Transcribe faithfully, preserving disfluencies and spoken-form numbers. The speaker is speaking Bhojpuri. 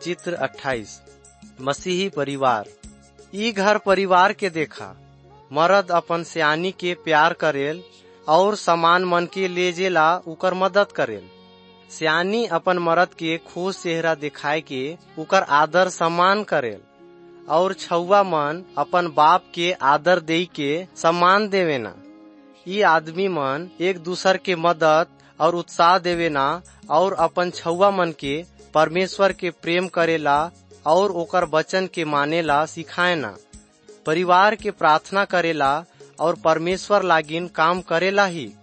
चित्र अट्ठाईस। मसीही परिवार। ई घर परिवार के देखा। मर्द अपन सियानी के प्यार करेल और समान मन के ले जेला उकर मदद करेल। सियानी अपन मर्द के खुश चेहरा दिखाए के उकर आदर सम्मान करेल और छौवा मन अपन बाप के आदर दे के सम्मान देवेना। ई आदमी मन एक दूसर के मदद और उत्साह देवेना और अपन छौवा मन के परमेश्वर के प्रेम करेला और ओकर वचन के मानेला सिखाएना। परिवार के प्रार्थना करेला और परमेश्वर लागिन काम करेला ही।